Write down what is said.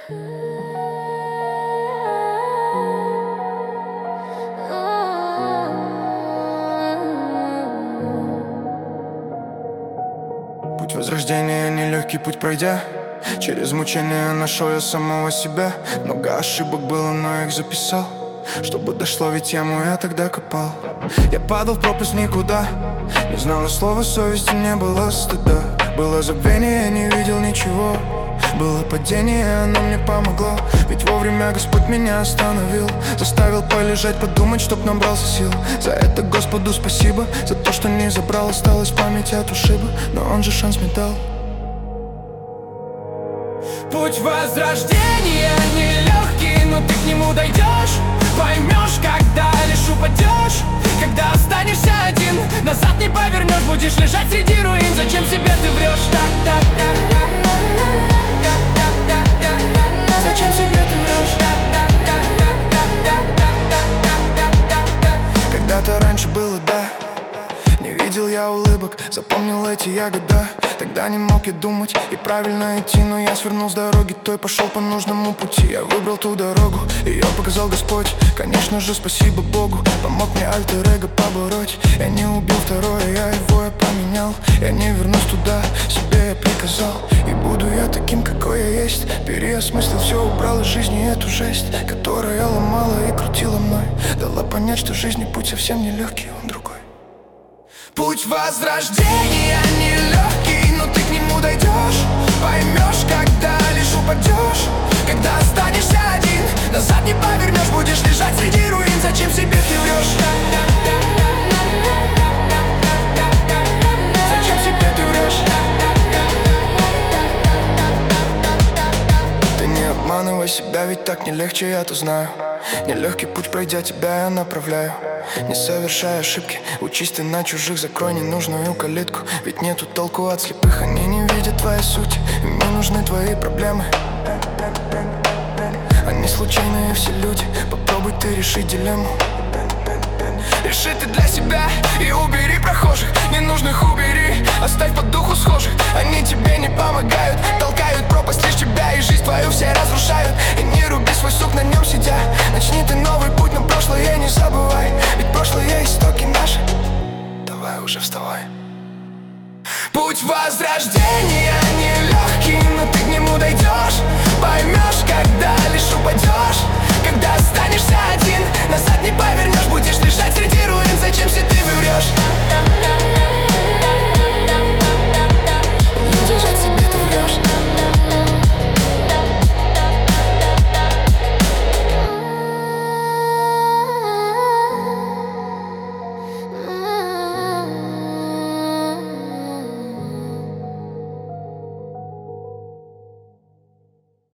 Путь возрождения, нелегкий путь пройдя, через мучения нашел я самого себя. Много ошибок было, но их записал, чтобы дошло, ведь яму я тогда копал. Я падал в пропасть никуда, не знал ни слова совести, не было стыда. Было забвение, я не видел ничего. Было падение, оно мне помогло, ведь вовремя Господь меня остановил. Заставил полежать, подумать, чтоб набрался сил. За это Господу спасибо, за то, что не забрал. Осталась память от ушиба, но он же шанс мне дал. Путь возрождения нелегкий, но ты к нему дойдешь. Поймешь, когда лишь упадешь, когда останешься один, назад не повернешь, будешь лежать среди руин. Зачем себе ты врешь? Зачем себе ты врешь? Когда-то раньше было, да, не видел я улыбок, запомнил эти ягоды. Тогда не мог я думать и правильно идти, но я свернул с дороги той, пошел по нужному пути. Я выбрал ту дорогу, ее показал Господь. Конечно же, спасибо Богу, помог мне альтер-эго побороть. Я не убил второе, я его поменял. Я не вернусь туда, себе я приказал. И буду я таким, какой я есть. Переосмыслил все, убрал из жизни эту жесть, которая ломала и крутила мной. Дала понять, что жизнь и путь совсем не легкий, он другой. Путь возрождения нелегкий, но ты к нему дойдешь. Поймешь, когда лишь упадешь, когда останешься один, назад не повернешь, будешь лежать среди руин. Зачем себе ты врешь? Зачем себе ты врешь? Ты не обманывай себя, ведь так не легче, я-то знаю. Нелегкий путь пройдя, тебя я направляю. Не совершай ошибки, учись ты на чужих, закрой ненужную калитку. Ведь нету толку от слепых, они не видят твоей сути. Им не нужны твои проблемы, они случайные все люди. Попробуй ты решить дилемму. Реши ты для себя и убери прохожих, ненужных убери, оставь по духу схожих. Они тебе не помогают, толкают пропасть лишь тебя, и жизнь твою все разрушают. И не руби свой сук, на нем сидя. Начни ты новый путь, но прошлое не забывай, ведь прошлое истоки наши. Давай уже вставай. Путь возрождения